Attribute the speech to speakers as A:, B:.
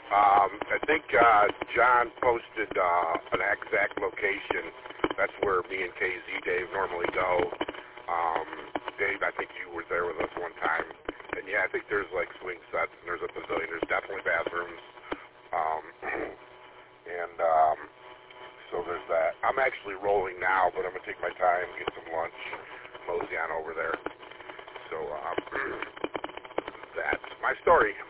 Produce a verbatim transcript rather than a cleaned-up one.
A: Um, I think uh, John posted uh, an exact location. That's where me and K Z Dave normally go. Um, Dave, I think you were there with us one time. And yeah, I think there's like swing sets and there's a pavilion. There's definitely bathrooms. Um, and um, so there's that. I'm actually rolling now, but I'm going to take my time, get some lunch, mosey on over there. So um, that's my story.